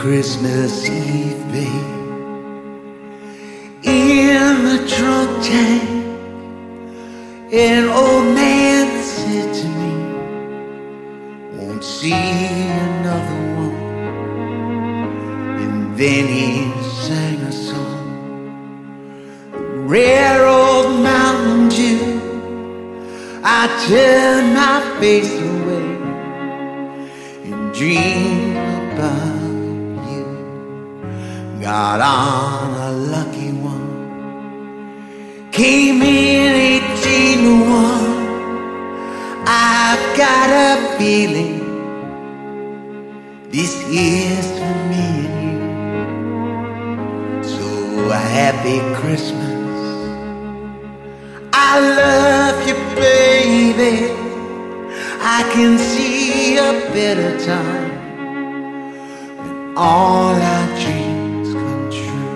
Christmas Eve, babe, in the trunk tank, an old man said to me, won't see another one. And then he sang a song, a rare old Mountain Dew. I turned my face away and dreamed about you. Got on a lucky one, came in 1801. I've got a feeling this year's for me and you. So a happy Christmas. I love you, baby. I can see a better time when all our dreams come true.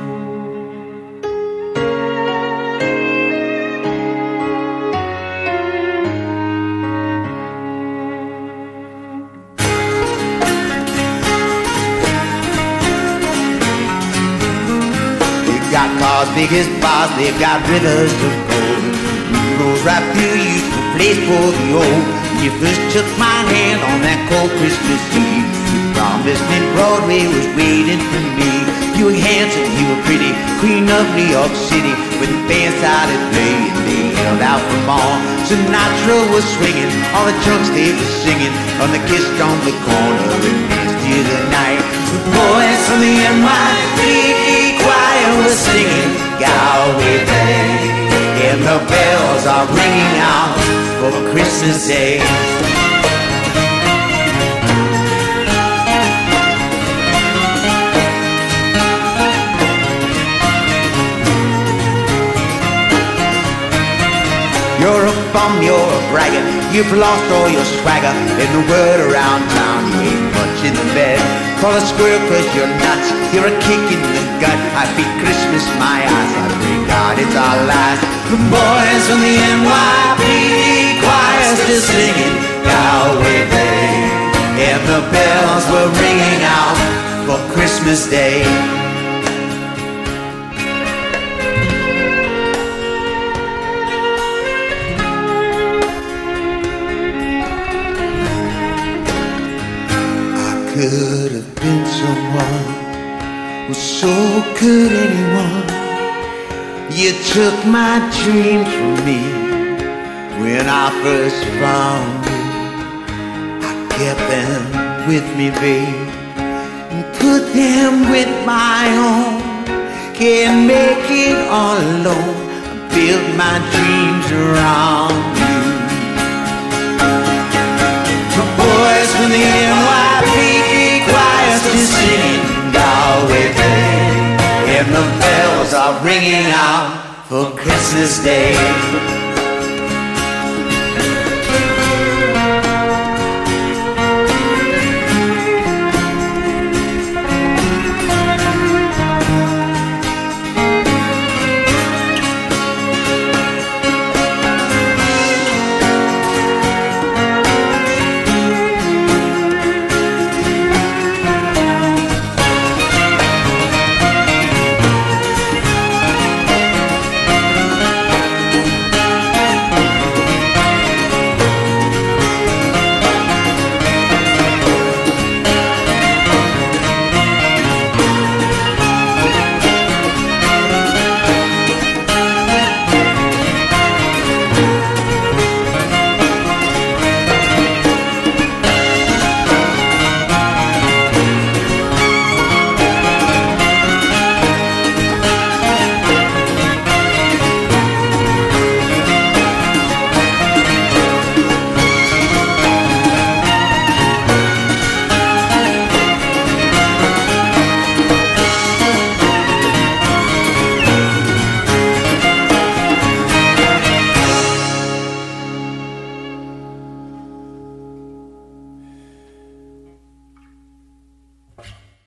They've got cars big as bars, they've got rivers of gold. Rolls right through you, the place for the old. When you first took my hand on that cold Christmas Eve, you promised me Broadway was waiting for me. You were handsome, you were pretty, queen of New York City. When the band started playing, they held out for more. Sinatra was swinging, all the drunks they were singing. On the kiss on the corner and danced to the night. The boys from the NYPD choir were singing Galway Bay. And the bells are ringing out for Christmas Day. You're a bum, you're a braggart, you've lost all your swagger. In the word around town, you ain't much in the bed. Call a squirrel cause you're nuts, you're a kick in the gut. Happy Christmas, my eyes, I pray God it's our last. The boys from the NYPD choir still singing Galway Bay. And the bells were ringing out for Christmas Day. Could have been someone, well, so could anyone. You took my dreams from me when I first found you. I kept them with me, babe, and put them with my own. Can't make it all alone. I built my dreams around you. The boys from the NYPD choir still singing Galway Bay. And the bells are ringing out for Christmas Day.